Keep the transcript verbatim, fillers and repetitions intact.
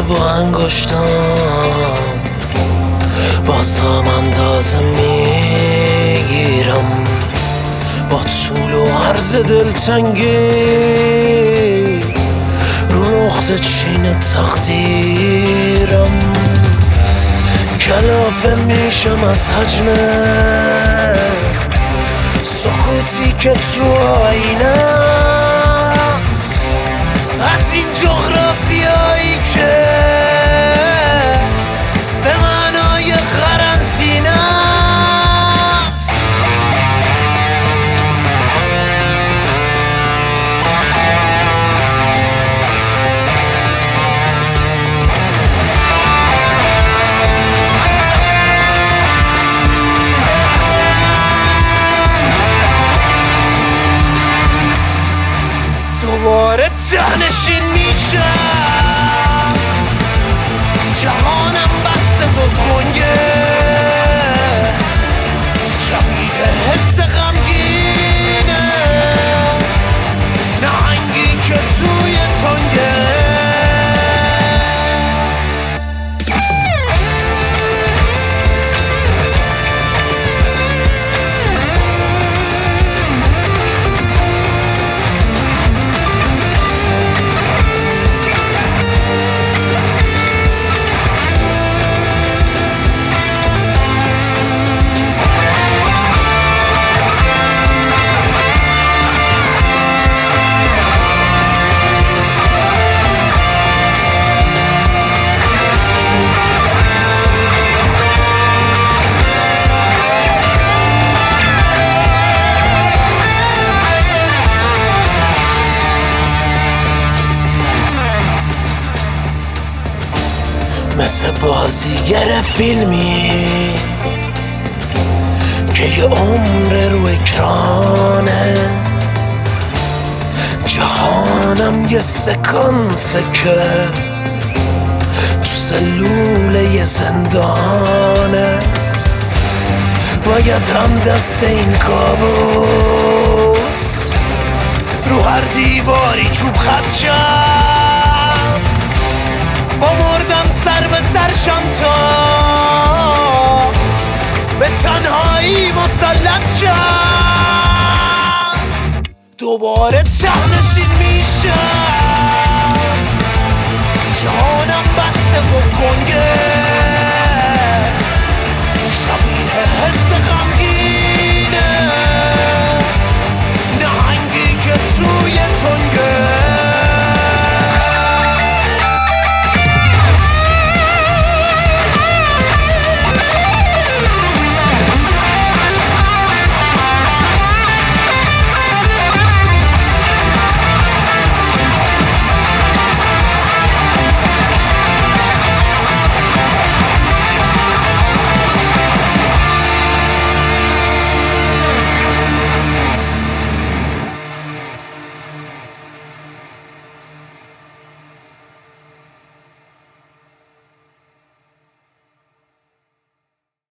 با انگشتم باز هم اندازه میگیرم، با طول و عرض دلتنگی رو نقطه چین تقدیرم. کلافه میشم از حجم سکوتی که تو آینه است، از این جغرافیایی که به معنای قرنطینه است. دوباره ته‌نشین میشم، جهانم بسته و گنگه، شبیه حس غمگینه، نهنگی که توی تنگه. مثل بازیگر فیلمی که یه عمر رو اکرانه، جهانم یه سکانسه که تو سلول یه زندانه. باید هم دست این کابوس رو هر دیواری چوب خط شم، با مردم سر به سرشم تا به تنهایی مسلط شم. دوباره ته‌نشین میشم،